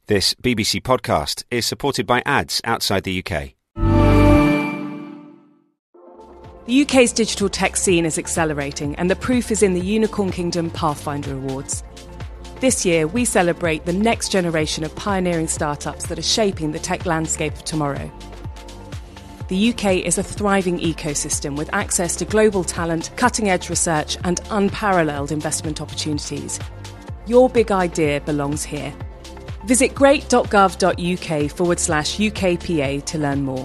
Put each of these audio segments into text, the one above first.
This BBC podcast is supported by ads outside the UK. The UK's digital tech scene is accelerating, and the proof is in the Unicorn Kingdom Pathfinder Awards. This year, we celebrate the next generation of pioneering startups that are shaping the tech landscape of tomorrow. The UK is a thriving ecosystem with access to global talent, cutting-edge research, and unparalleled investment opportunities. Your big idea belongs here. Visit great.gov.uk/UKPA to learn more.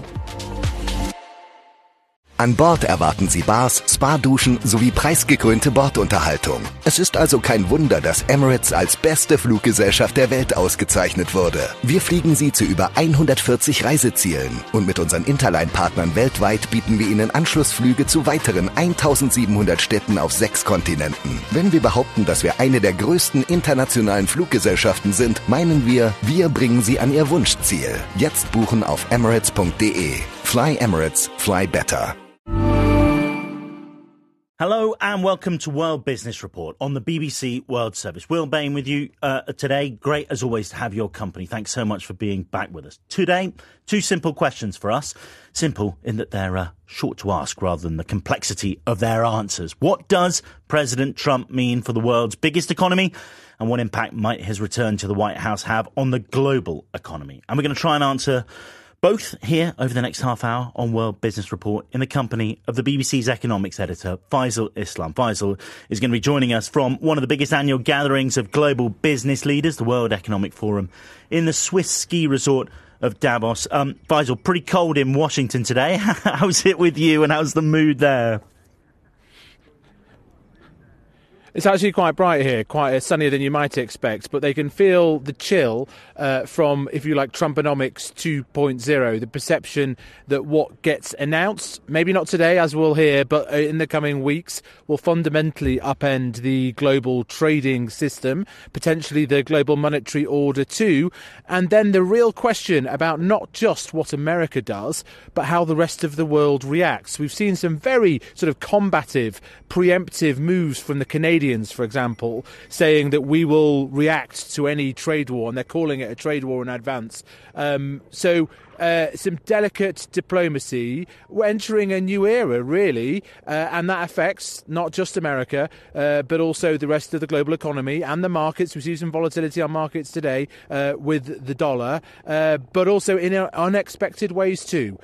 An Bord erwarten Sie Bars, Spa-Duschen sowie preisgekrönte Bordunterhaltung. Es ist also kein Wunder, dass Emirates als beste Fluggesellschaft der Welt ausgezeichnet wurde. Wir fliegen Sie zu über 140 Reisezielen. Und mit unseren Interline-Partnern weltweit bieten wir Ihnen Anschlussflüge zu weiteren 1700 Städten auf 6 Kontinenten. Wenn wir behaupten, dass wir eine der größten internationalen Fluggesellschaften sind, meinen wir bringen Sie an Ihr Wunschziel. Jetzt buchen auf emirates.de. Fly Emirates, fly better. Hello and welcome to World Business Report on the BBC World Service. Will Bain with you today. Great as always to have your company. Thanks so much for being back with us. Today, 2 simple questions for us. Simple in that they're short to ask rather than the complexity of their answers. What does President Trump mean for the world's biggest economy? And what impact might his return to the White House have on the global economy? And we're going to try and answer both here over the next half hour on World Business Report in the company of the BBC's economics editor, Faisal Islam. Faisal is going to be joining us from one of the biggest annual gatherings of global business leaders, the World Economic Forum, in the Swiss ski resort of Davos. Faisal, pretty cold in Washington today. How's it with you and how's the mood there? It's actually quite bright here, quite sunnier than you might expect, but they can feel the chill from, if you like, Trumponomics 2.0, the perception that what gets announced, maybe not today, as we'll hear, but in the coming weeks, will fundamentally upend the global trading system, potentially the global monetary order too, and then the real question about not just what America does, but how the rest of the world reacts. We've seen some very sort of combative, preemptive moves from the Canadians, for example, saying that we will react to any trade war, and they're calling it a trade war in advance. Some delicate diplomacy. We're entering a new era, really, and that affects not just America, but also the rest of the global economy and the markets. We see some volatility on markets today with the dollar, but also in unexpected ways too.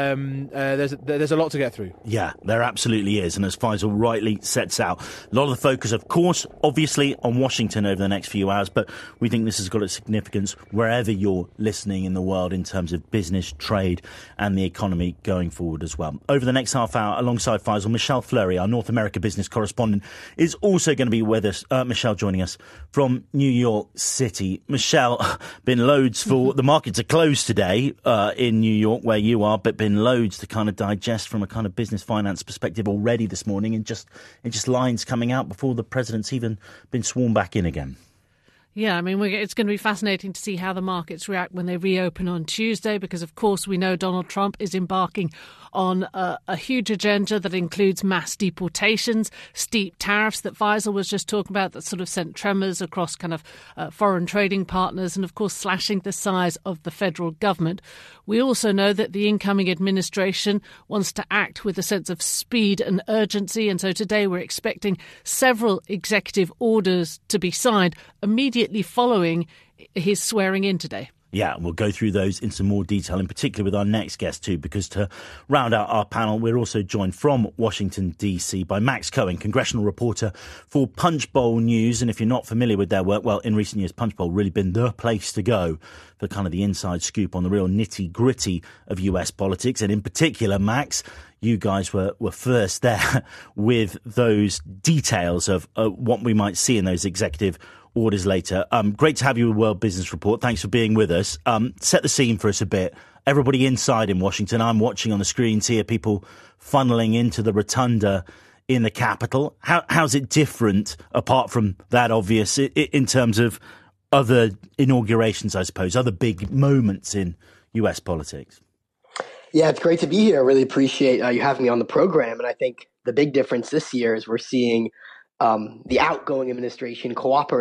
There's a lot to get through. Yeah, there absolutely is. And as Faisal rightly sets out, a lot of the focus, of course, obviously on Washington over the next few hours, but we think this has got a significance wherever you're listening in the world in terms of business, trade and the economy going forward as well. Over the next half hour, alongside Faisal, Michelle Fleury, our North America business correspondent, is also going to be with us. Michelle joining us from New York City. Michelle, been loads for the markets are closed today in New York where you are, but been loads to kind of digest from a kind of business finance perspective already this morning, and just lines coming out before the president's even been sworn back in again. Yeah, I mean, it's going to be fascinating to see how the markets react when they reopen on Tuesday, because, of course, we know Donald Trump is embarking on a huge agenda that includes mass deportations, steep tariffs that Faisal was just talking about that sort of sent tremors across kind of foreign trading partners, and, of course, slashing the size of the federal government. We also know that the incoming administration wants to act with a sense of speed and urgency. And so today we're expecting several executive orders to be signed immediately following his swearing in today. Yeah, we'll go through those in some more detail, in particular with our next guest too, because to round out our panel, we're also joined from Washington, D.C. by Max Cohen, congressional reporter for Punchbowl News. And if you're not familiar with their work, well, in recent years, Punchbowl really been the place to go for kind of the inside scoop on the real nitty-gritty of US politics. And in particular, Max, you guys were first there with those details of what we might see in those executive orders later. Great to have you with World Business Report. Thanks for being with us. Set the scene for us a bit. Everybody inside in Washington, I'm watching on the screens here, people funneling into the rotunda in the Capitol. How's it different, apart from that obvious, in terms of other inaugurations, I suppose, other big moments in US politics? Yeah, it's great to be here. I really appreciate you having me on the program. And I think the big difference this year is we're seeing the outgoing administration cooperate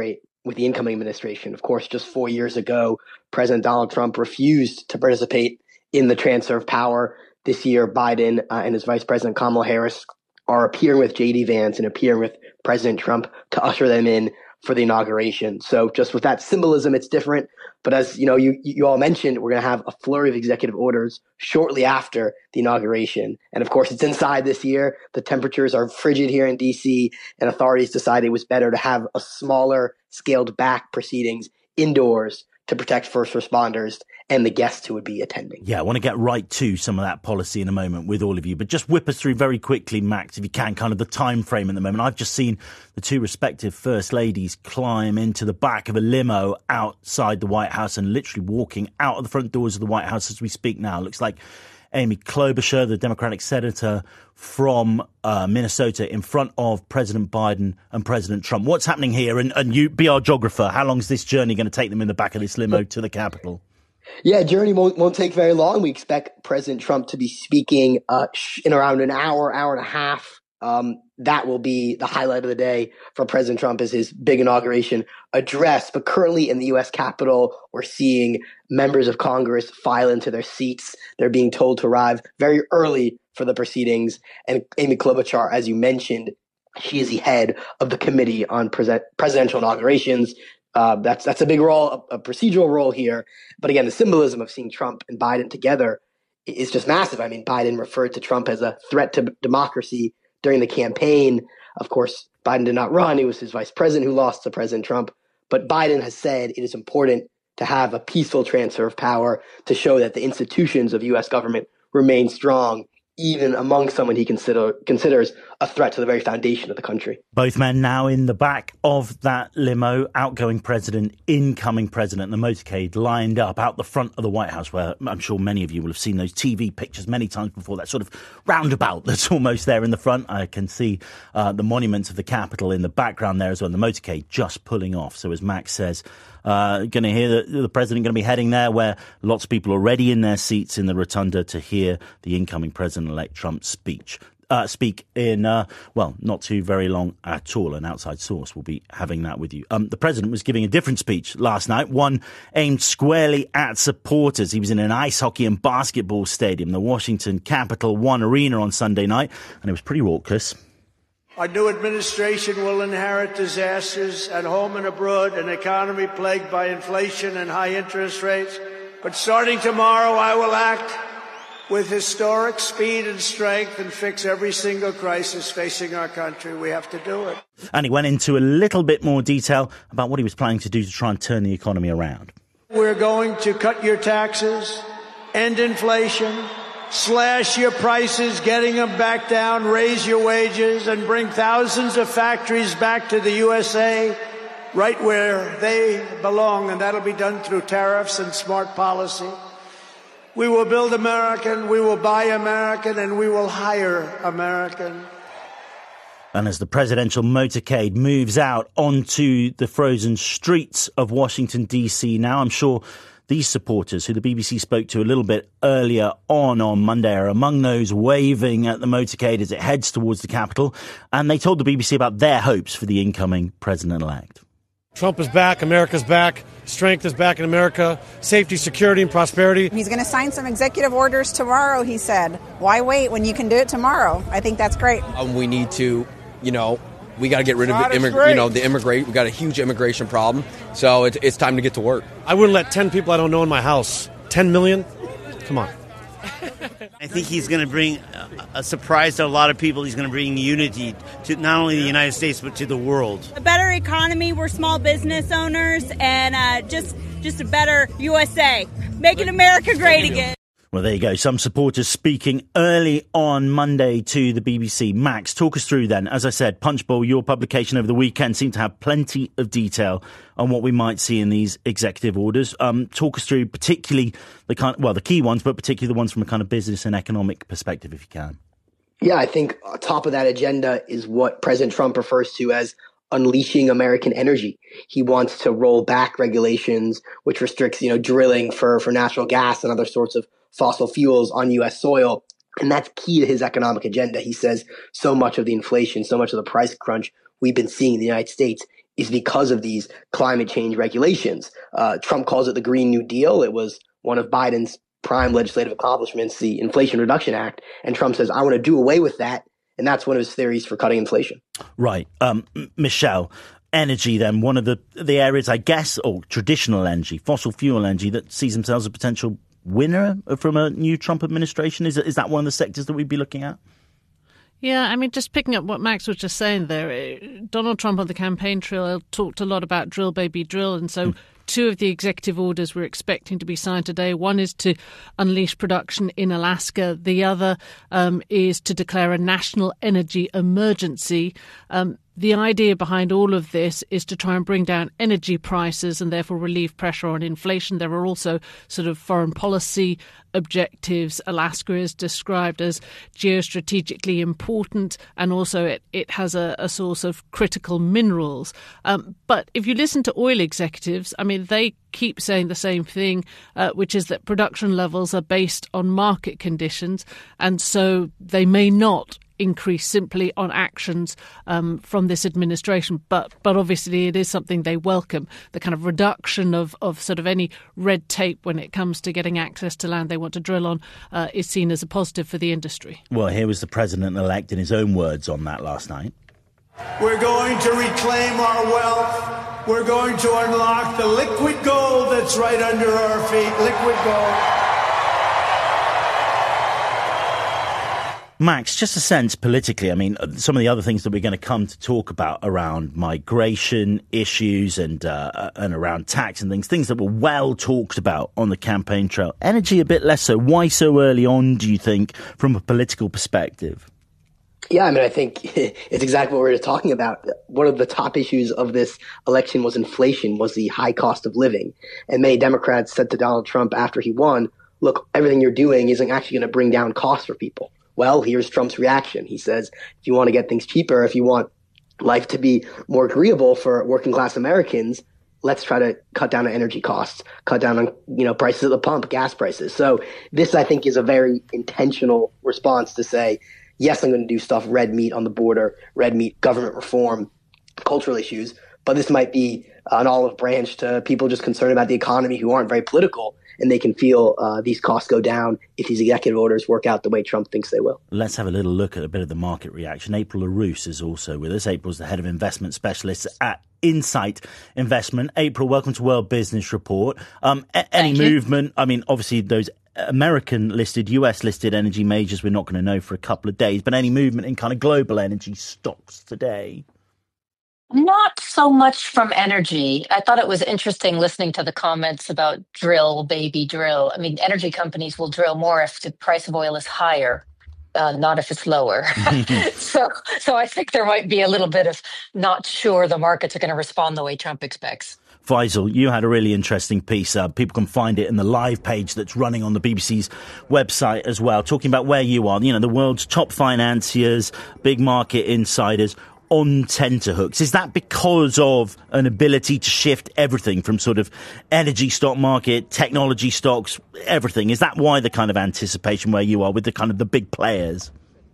with the incoming administration. Of course, just 4 years ago, President Donald Trump refused to participate in the transfer of power. This year, Biden and his Vice President Kamala Harris are appearing with J.D. Vance and appearing with President Trump to usher them in for the inauguration. So just with that symbolism, it's different. But as you all mentioned, we're going to have a flurry of executive orders shortly after the inauguration. And of course, it's inside this year. The temperatures are frigid here in D.C., and authorities decided it was better to have a smaller, scaled back proceedings indoors to protect first responders and the guests who would be attending. Yeah, I want to get right to some of that policy in a moment with all of you, but just whip us through very quickly, Max, if you can, kind of the time frame at the moment. I've just seen the two respective First Ladies climb into the back of a limo outside the White House and literally walking out of the front doors of the White House as we speak now. It looks like Amy Klobuchar, the Democratic senator from Minnesota, in front of President Biden and President Trump. What's happening here? And you, be our geographer, how long is this journey going to take them in the back of this limo to the Capitol? Yeah, journey won't take very long. We expect President Trump to be speaking in around an hour and a half. That will be the highlight of the day for President Trump, is his big inauguration address. But currently in the U.S. Capitol, we're seeing members of Congress file into their seats. They're being told to arrive very early for the proceedings. And Amy Klobuchar, as you mentioned, she is the head of the Committee on Presidential Inaugurations. That's a big role, a procedural role here. But again, the symbolism of seeing Trump and Biden together is just massive. I mean, Biden referred to Trump as a threat to democracy during the campaign. Of course, Biden did not run. It was his vice president who lost to President Trump. But Biden has said it is important to have a peaceful transfer of power to show that the institutions of U.S. government remain strong, even among someone he considers a threat to the very foundation of the country. Both men now in the back of that limo, outgoing president, incoming president, the motorcade lined up out the front of the White House, where I'm sure many of you will have seen those TV pictures many times before, that sort of roundabout that's almost there in the front. I can see the monuments of the Capitol in the background there as well, and the motorcade just pulling off. So as Max says, going to hear the president going to be heading there, where lots of people are already in their seats in the rotunda to hear the incoming President-elect Trump speak in, not too very long at all. An outside source will be having that with you. The president was giving a different speech last night, one aimed squarely at supporters. He was in an ice hockey and basketball stadium, the Washington Capital One Arena, on Sunday night, and it was pretty raucous. Our new administration will inherit disasters at home and abroad, an economy plagued by inflation and high interest rates. But starting tomorrow, I will act with historic speed and strength and fix every single crisis facing our country. We have to do it. And he went into a little bit more detail about what he was planning to do to try and turn the economy around. We're going to cut your taxes, end inflation, slash your prices, getting them back down, raise your wages, and bring thousands of factories back to the USA, right where they belong. And that'll be done through tariffs and smart policy. We will build American, we will buy American, and we will hire American. And as the presidential motorcade moves out onto the frozen streets of Washington, D.C. now, I'm sure these supporters, who the BBC spoke to a little bit earlier on Monday, are among those waving at the motorcade as it heads towards the Capitol. And they told the BBC about their hopes for the incoming president-elect. Trump is back, America's back, strength is back in America, safety, security, and prosperity. He's going to sign some executive orders tomorrow, he said. Why wait when you can do it tomorrow? I think that's great. We need to, we got to get rid of we got a huge immigration problem, so it's time to get to work. I wouldn't let 10 people I don't know in my house. 10 million? Come on. I think he's going to bring a surprise to a lot of people. He's going to bring unity to not only the United States, but to the world. A better economy. We're small business owners, and just a better USA. Making America great again. Well, there you go. Some supporters speaking early on Monday to the BBC. Max, talk us through then. As I said, Punchbowl, your publication over the weekend, seemed to have plenty of detail on what we might see in these executive orders. Talk us through particularly the key ones, but particularly the ones from a kind of business and economic perspective, if you can. Yeah, I think on top of that agenda is what President Trump refers to as unleashing American energy. He wants to roll back regulations which restricts, drilling for natural gas and other sorts of fossil fuels on U.S. soil. And that's key to his economic agenda. He says so much of the inflation, so much of the price crunch we've been seeing in the United States is because of these climate change regulations. Trump calls it the Green New Deal. It was one of Biden's prime legislative accomplishments, the Inflation Reduction Act. And Trump says, I want to do away with that. And that's one of his theories for cutting inflation. Right. Michelle, energy then, one of the areas, I guess, or traditional energy, fossil fuel energy, that sees themselves as a potential winner from a new Trump administration. Is that one of the sectors that we'd be looking at? Yeah, I mean, just picking up what Max was just saying there, Donald Trump on the campaign trail talked a lot about drill, baby, drill. And so two of the executive orders we're expecting to be signed today. One is to unleash production in Alaska. The other is to declare a national energy emergency. The idea behind all of this is to try and bring down energy prices and therefore relieve pressure on inflation. There are also sort of foreign policy objectives. Alaska is described as geostrategically important, and also it has a source of critical minerals. But if you listen to oil executives, I mean, they keep saying the same thing, which is that production levels are based on market conditions, and so they may not increase simply on actions from this administration. But obviously it is something they welcome. The kind of reduction of sort of any red tape when it comes to getting access to land they want to drill on is seen as a positive for the industry. Well, here was the president-elect in his own words on that last night. We're going to reclaim our wealth. We're going to unlock the liquid gold that's right under our feet. Liquid gold. Max, just a sense politically, I mean, some of the other things that we're going to come to talk about around migration issues and around tax and things that were well talked about on the campaign trail. Energy a bit less so. Why so early on, do you think, from a political perspective? Yeah, I mean, I think it's exactly what we were talking about. One of the top issues of this election was inflation, was the high cost of living. And many Democrats said to Donald Trump after he won, look, everything you're doing isn't actually going to bring down costs for people. Well, here's Trump's reaction. He says, if you want to get things cheaper, if you want life to be more agreeable for working class Americans, let's try to cut down on energy costs, cut down on, prices at the pump, gas prices. So this, I think, is a very intentional response to say, yes, I'm going to do stuff, red meat on the border, red meat, government reform, cultural issues. But this might be an olive branch to people just concerned about the economy who aren't very political. And they can feel these costs go down if these executive orders work out the way Trump thinks they will. Let's have a little look at a bit of the market reaction. April LaRousse is also with us. April's the head of investment specialists at Insight Investment. April, welcome to World Business Report. Any movement? I mean, obviously those American-listed, US-listed energy majors we're not going to know for a couple of days, but any movement in kind of global energy stocks today? Not so much from energy. I thought it was interesting listening to the comments about drill, baby, drill. I mean, energy companies will drill more if the price of oil is higher, not if it's lower. So I think there might be a little bit of not sure the markets are going to respond the way Trump expects. Faisal, you had a really interesting piece. People can find it in the live page that's running on the BBC's website as well, talking about where you are, the world's top financiers, big market insiders, on tenterhooks. Is that because of an ability to shift everything from sort of energy stock market, technology stocks, everything? Is that why the kind of anticipation where you are with the kind of the big players?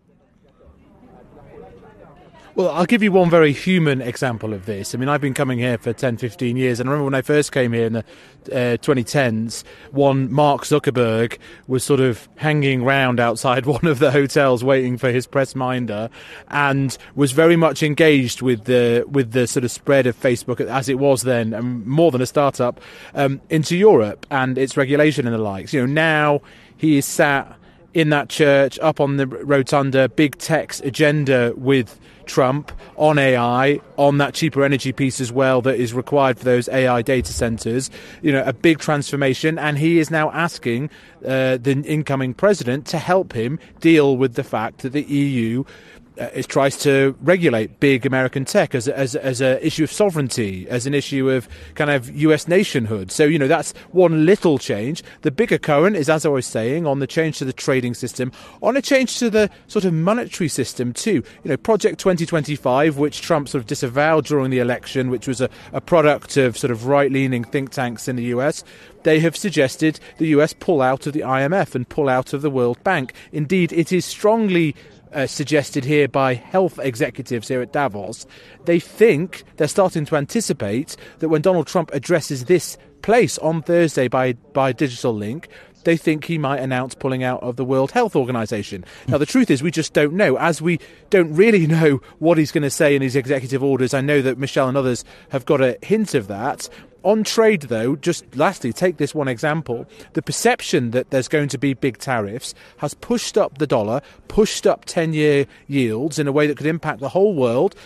Well, I'll give you one very human example of this. I mean, I've been coming here for 10, 15 years, and I remember when I first came here in the 2010s, one Mark Zuckerberg was sort of hanging round outside one of the hotels waiting for his press minder, and was very much engaged with the sort of spread of Facebook as it was then, and more than a startup, into Europe and its regulation and the likes. Now he is sat in that church up on the rotunda, big tech's agenda with Trump on AI, on that cheaper energy piece as well that is required for those AI data centers, a big transformation. And he is now asking the incoming president to help him deal with the fact that the EU tries to regulate big American tech as an issue of sovereignty, as an issue of kind of US nationhood. So, that's one little change. The bigger current is, as I was saying, on the change to the trading system, on a change to the sort of monetary system too. Project 2025, which Trump sort of disavowed during the election, which was a product of sort of right-leaning think tanks in the US. They have suggested the US pull out of the IMF and pull out of the World Bank. Indeed, it is strongly suggested here by health executives here at Davos, they're starting to anticipate that when Donald Trump addresses this place on Thursday by Digital Link, they think he might announce pulling out of the World Health Organization. Now, the truth is we just don't know. As we don't really know what he's going to say in his executive orders, I know that Michelle and others have got a hint of that. On trade, though, just lastly, take this one example. The perception that there's going to be big tariffs has pushed up the dollar, pushed up 10-year yields in a way that could impact the whole world,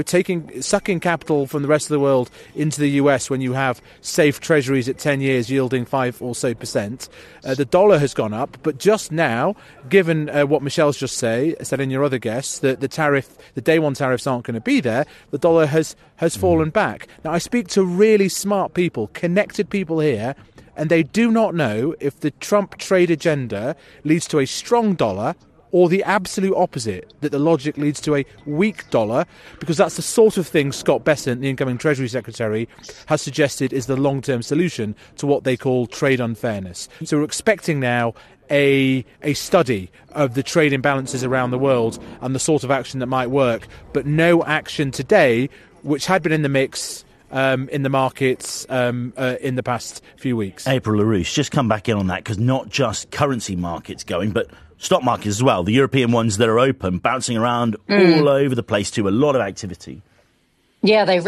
sucking capital from the rest of the world into the US when you have safe treasuries at 10 years yielding 5% or so. The dollar has gone up, but just now, given what Michelle's just said in your other guests, that the day one tariffs aren't going to be there, the dollar has fallen back. Now, I speak to really smart people, connected people here, and they do not know if the Trump trade agenda leads to a strong dollar or the absolute opposite, that the logic leads to a weak dollar, because that's the sort of thing Scott Bessent, the incoming Treasury Secretary, has suggested is the long-term solution to what they call trade unfairness. So we're expecting now a study of the trade imbalances around the world and the sort of action that might work, but no action today, which had been in the mix in the markets in the past few weeks. April LaRouche, just come back in on that, because not just currency markets going, but stock markets as well. The European ones that are open, bouncing around all over the place too. A lot of activity. Yeah, they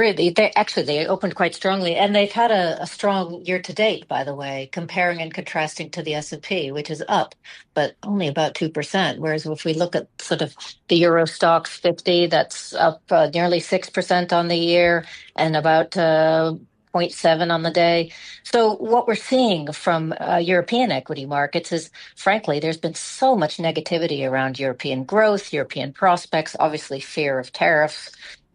opened quite strongly, and they've had a strong year to date, by the way, comparing and contrasting to the S&P, which is up, but only about 2%. Whereas if we look at sort of the Euro Stoxx 50, that's up nearly 6% on the year and about 0.7 on the day. So what we're seeing from European equity markets is, frankly, there's been so much negativity around European growth, European prospects, obviously fear of tariffs.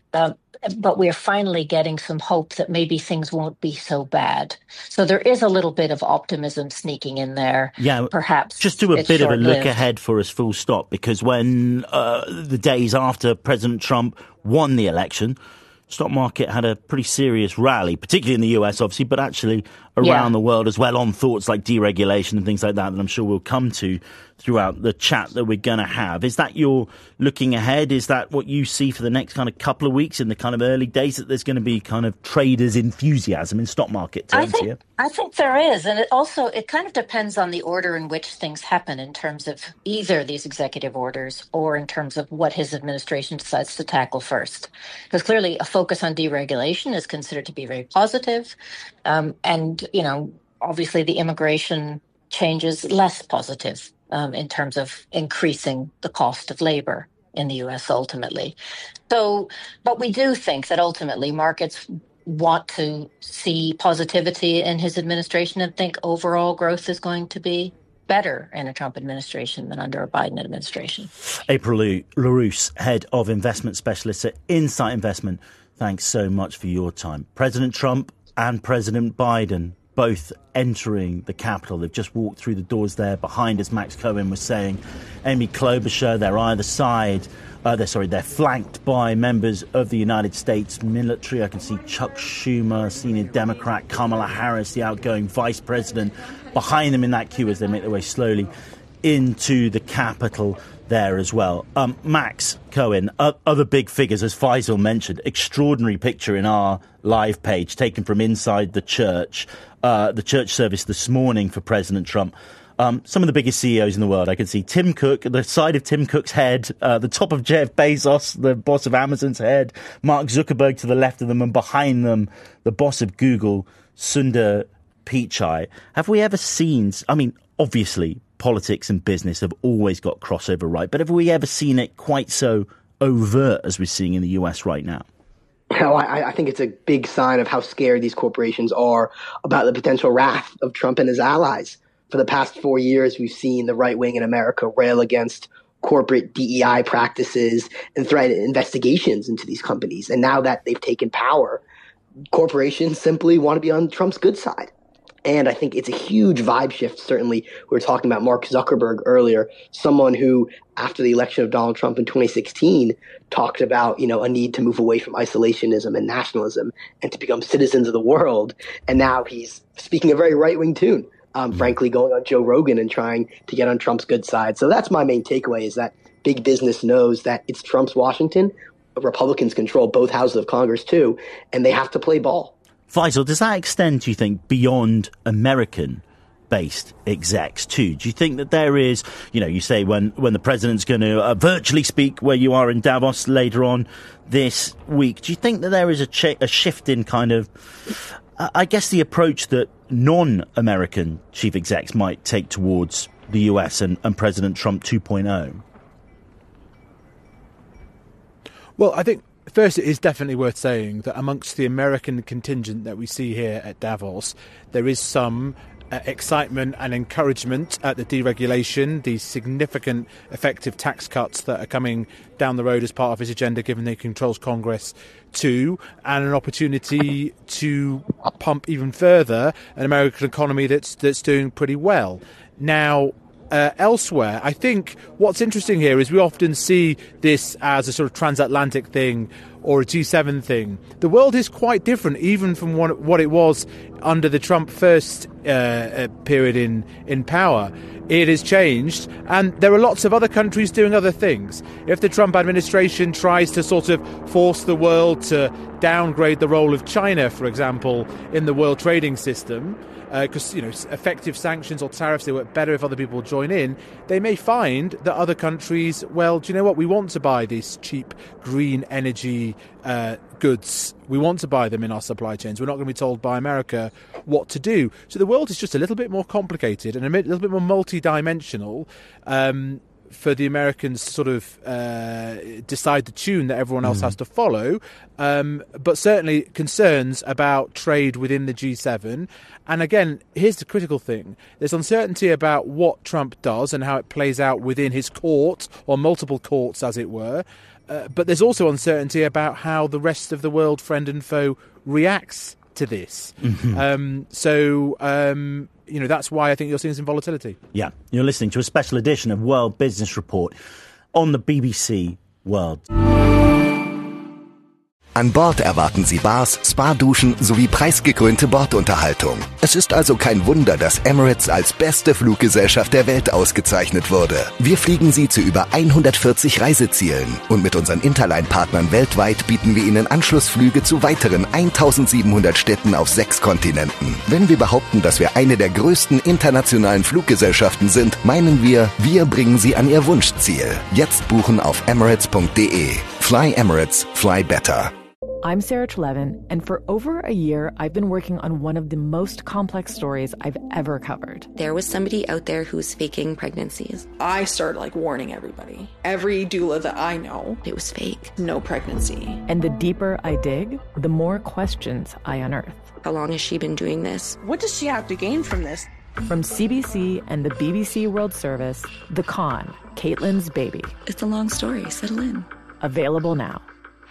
But we're finally getting some hope that maybe things won't be so bad. So there is a little bit of optimism sneaking in there. Yeah, perhaps. Just do a bit of a look ahead for us, full stop, because when the days after President Trump won the election, stock market had a pretty serious rally, particularly in the US, obviously, but actually around the world as well, on thoughts like deregulation and things like that I'm sure we'll come to throughout the chat that we're going to have. Is that your looking ahead? Is that what you see for the next kind of couple of weeks in the kind of early days, that there's going to be kind of traders' enthusiasm in stock market terms here? I think there is. And it kind of depends on the order in which things happen in terms of either these executive orders or in terms of what his administration decides to tackle first. Because clearly a focus on deregulation is considered to be very positive. And, obviously the immigration changes less positive in terms of increasing the cost of labor in the U.S. ultimately. So, but we do think that ultimately markets want to see positivity in his administration and think overall growth is going to be better in a Trump administration than under a Biden administration. April LaRouche, Head of Investment Specialists at Insight Investment, thanks so much for your time. President Trump and President Biden both entering the Capitol. They've just walked through the doors there behind us. Max Cohen was saying, Amy Klobuchar, they're either side. They're flanked by members of the United States military. I can see Chuck Schumer, senior Democrat, Kamala Harris, the outgoing vice president, behind them in that queue as they make their way slowly into the Capitol there as well. Max Cohen, other big figures, as Faisal mentioned, extraordinary picture in our live page taken from inside the church service this morning for President Trump. Some of the biggest CEOs in the world. I can see Tim Cook, the side of Tim Cook's head, the top of Jeff Bezos, the boss of Amazon's head, Mark Zuckerberg to the left of them, and behind them, the boss of Google, Sundar Pichai. Have we ever seen, obviously, politics and business have always got crossover, right? But have we ever seen it quite so overt as we're seeing in the US right now? No, I think it's a big sign of how scared these corporations are about the potential wrath of Trump and his allies. For the past 4 years, we've seen the right wing in America rail against corporate DEI practices and threaten investigations into these companies. And now that they've taken power, corporations simply want to be on Trump's good side. And I think it's a huge vibe shift. Certainly, we were talking about Mark Zuckerberg earlier, someone who, after the election of Donald Trump in 2016, talked about, a need to move away from isolationism and nationalism and to become citizens of the world. And now he's speaking a very right-wing tune frankly, going on Joe Rogan and trying to get on Trump's good side. So that's my main takeaway, is that big business knows that it's Trump's Washington. Republicans control both houses of Congress, too, and they have to play ball. Faisal, does that extend, do you think, beyond American-based execs too? Do you think that there is, you say when the president's going to virtually speak where you are in Davos later on this week, do you think that there is a shift in kind of, I guess, the approach that non-American chief execs might take towards the US and President Trump 2.0? Well, I think first it is definitely worth saying that amongst the American contingent that we see here at Davos, there is some excitement and encouragement at the deregulation, the significant effective tax cuts that are coming down the road as part of his agenda, given that he controls Congress too, and an opportunity to pump even further an American economy that's doing pretty well. Now, elsewhere, I think what's interesting here is we often see this as a sort of transatlantic thing or a G7 thing. The world is quite different, even from what it was under the Trump first period in power. It has changed, and there are lots of other countries doing other things. If the Trump administration tries to sort of force the world to downgrade the role of China, for example, in the world trading system, because effective sanctions or tariffs, they work better if other people join in, they may find that other countries, well, do you know what, we want to buy these cheap green energy goods, we want to buy them in our supply chains, we're not going to be told by America what to do. So the world is just a little bit more complicated and a little bit more multi-dimensional for the Americans to sort of decide the tune that everyone else has to follow, but certainly concerns about trade within the G7. And again, here's the critical thing. There's uncertainty about what Trump does and how it plays out within his court, or multiple courts, as it were. But there's also uncertainty about how the rest of the world, friend and foe, reacts to this. That's why I think you're seeing some volatility. Yeah, you're listening to a special edition of World Business Report on the BBC World. An Bord erwarten Sie Bars, Spa-Duschen sowie preisgekrönte Bordunterhaltung. Es ist also kein Wunder, dass Emirates als beste Fluggesellschaft der Welt ausgezeichnet wurde. Wir fliegen Sie zu über 140 Reisezielen. Und mit unseren Interline-Partnern weltweit bieten wir Ihnen Anschlussflüge zu weiteren 1700 Städten auf 6 Kontinenten. Wenn wir behaupten, dass wir eine der größten internationalen Fluggesellschaften sind, meinen wir bringen Sie an Ihr Wunschziel. Jetzt buchen auf emirates.de. Fly Emirates, fly better. I'm Sarah Trelevin, and for over a year, I've been working on one of the most complex stories I've ever covered. There was somebody out there who was faking pregnancies. I started warning everybody. Every doula that I know, it was fake. No pregnancy. And the deeper I dig, the more questions I unearth. How long has she been doing this? What does she have to gain from this? From CBC and the BBC World Service, The Con, Caitlyn's Baby. It's a long story. Settle in. Available now.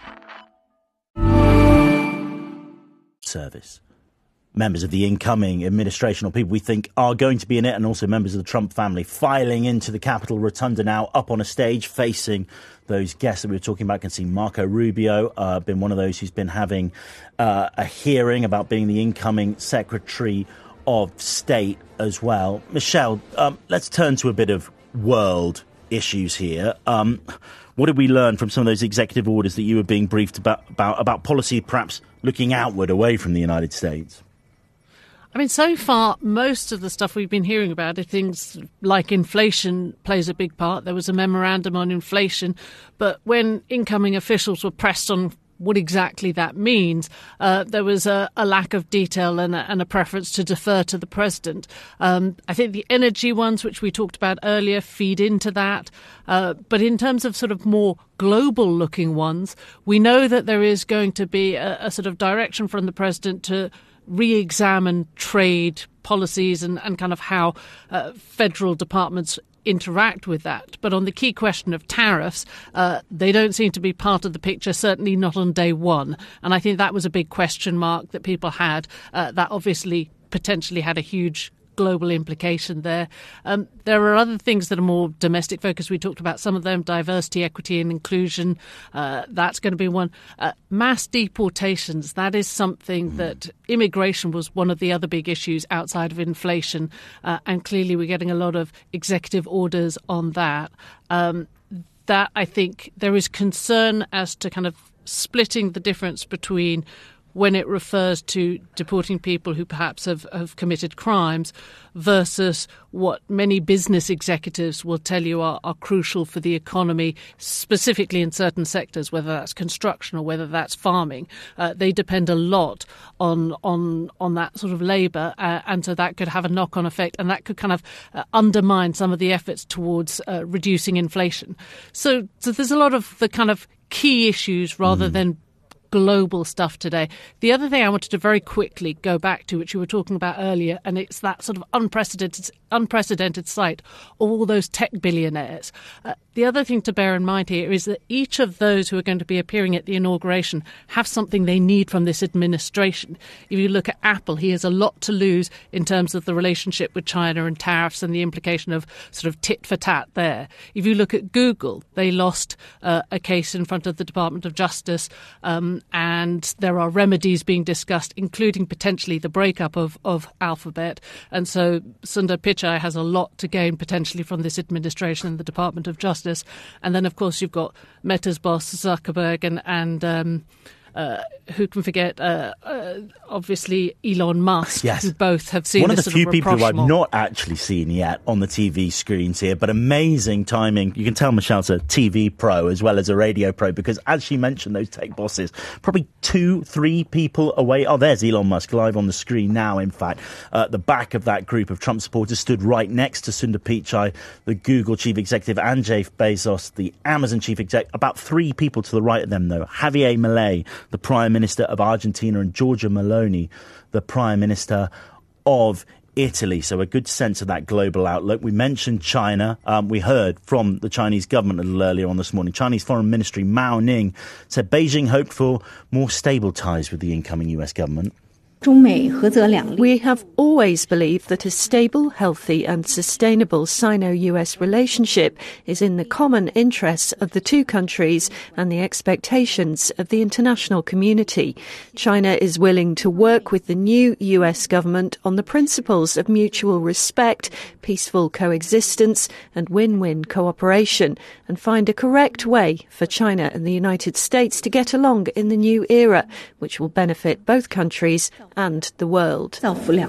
Service. Members of the incoming administration, or people we think are going to be in it, and also members of the Trump family, filing into the Capitol Rotunda now, up on a stage facing those guests that we were talking about. You can see Marco Rubio, been one of those who's been having a hearing about being the incoming Secretary of State as well. Michelle, let's turn to a bit of world issues here. What did we learn from some of those executive orders that you were being briefed about policy perhaps looking outward, away from the United States? I mean, so far, most of the stuff we've been hearing about are things like inflation plays a big part. There was a memorandum on inflation, but when incoming officials were pressed on what exactly that means, there was a lack of detail and a preference to defer to the president. I think the energy ones, which we talked about earlier, feed into that. But in terms of sort of more global-looking ones, we know that there is going to be a sort of direction from the president to re-examine trade policies and kind of how federal departments interact with that. But on the key question of tariffs, they don't seem to be part of the picture, certainly not on day one. And I think that was a big question mark that people had. That obviously potentially had a huge global implication there. There are other things that are more domestic focused. We talked about some of them: diversity, equity, and inclusion. That's going to be one. Mass deportations. That is something that immigration was one of the other big issues outside of inflation, and clearly we're getting a lot of executive orders on that. That I think there is concern as to kind of splitting the difference between when it refers to deporting people who perhaps have committed crimes versus what many business executives will tell you are crucial for the economy, specifically in certain sectors, whether that's construction or whether that's farming. They depend a lot on that sort of labour, and so that could have a knock-on effect, and that could kind of undermine some of the efforts towards reducing inflation. So there's a lot of the kind of key issues rather than global stuff today. The other thing I wanted to very quickly go back to, which you were talking about earlier, and it's that sort of unprecedented sight of all those tech billionaires. The other thing to bear in mind here is that each of those who are going to be appearing at the inauguration have something they need from this administration. If you look at Apple, he has a lot to lose in terms of the relationship with China and tariffs and the implication of sort of tit for tat there. If you look at Google, they lost a case in front of the Department of Justice, and there are remedies being discussed, including potentially the breakup of Alphabet. And so Sundar Pichai has a lot to gain potentially from this administration and the Department of Justice. And then, of course, you've got Meta's boss, Zuckerberg, and who can forget, obviously, Elon Musk, yes. who both have seen one this of the few people who I've rapprochement. not actually seen yet on the TV screens here, but amazing timing. You can tell Michelle's a TV pro as well as a radio pro, because as she mentioned, those tech bosses, probably 2-3 people away. Oh, there's Elon Musk live on the screen now, in fact. The back of that group of Trump supporters stood right next to Sundar Pichai, the Google chief executive, and Jeff Bezos, the Amazon chief executive. About 3 people to the right of them, though. Javier Milei, the Prime Minister of Argentina, and Giorgia Meloni, the Prime Minister of Italy. So a good sense of that global outlook. We mentioned China. We heard from the Chinese government a little earlier on this morning. Chinese Foreign Ministry Mao Ning said Beijing hoped for more stable ties with the incoming US government. We have always believed that a stable, healthy and sustainable Sino-US relationship is in the common interests of the two countries and the expectations of the international community. China is willing to work with the new US government on the principles of mutual respect, peaceful coexistence and win-win cooperation, and find a correct way for China and the United States to get along in the new era, which will benefit both countries and the world.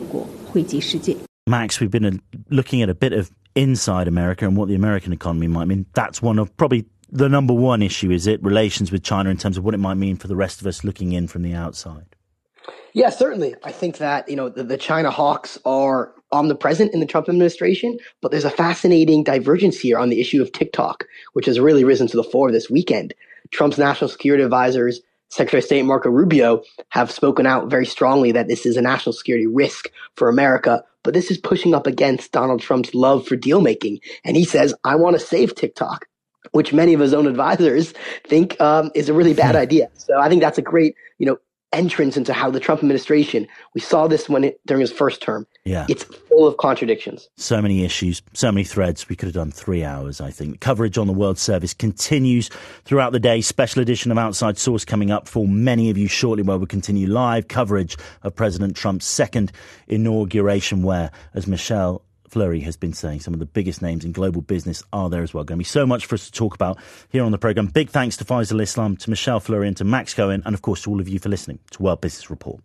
Max, we've been looking at a bit of inside America and what the American economy might mean. That's one of probably the number one issue, is it? Relations with China in terms of what it might mean for the rest of us looking in from the outside. Yeah, certainly. I think that, the China hawks are omnipresent in the Trump administration, but there's a fascinating divergence here on the issue of TikTok, which has really risen to the fore this weekend. Trump's national security advisors, Secretary of State Marco Rubio, have spoken out very strongly that this is a national security risk for America, but this is pushing up against Donald Trump's love for deal making. And he says, I want to save TikTok, which many of his own advisors think is a really bad idea. So I think that's a great, entrance into how the Trump administration, we saw this during his first term. Yeah. It's full of contradictions. So many issues, so many threads. We could have done 3 hours, I think. Coverage on the World Service continues throughout the day. Special edition of Outside Source coming up for many of you shortly, where we'll continue live coverage of President Trump's second inauguration, where, as Michelle Fleury has been saying, some of the biggest names in global business are there as well. Going to be so much for us to talk about here on the programme. Big thanks to Faisal Islam, to Michelle Fleury and to Max Cohen, and of course to all of you for listening to World Business Report.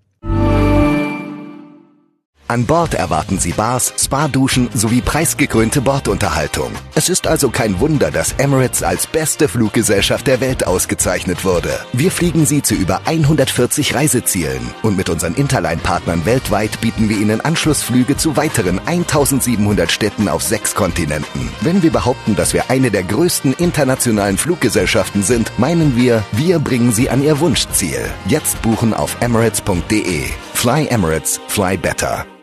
An Bord erwarten Sie Bars, Spa-Duschen sowie preisgekrönte Bordunterhaltung. Es ist also kein Wunder, dass Emirates als beste Fluggesellschaft der Welt ausgezeichnet wurde. Wir fliegen Sie zu über 140 Reisezielen. Und mit unseren Interline-Partnern weltweit bieten wir Ihnen Anschlussflüge zu weiteren 1700 Städten auf 6 Kontinenten. Wenn wir behaupten, dass wir eine der größten internationalen Fluggesellschaften sind, meinen wir bringen Sie an Ihr Wunschziel. Jetzt buchen auf emirates.de. Fly Emirates, fly better.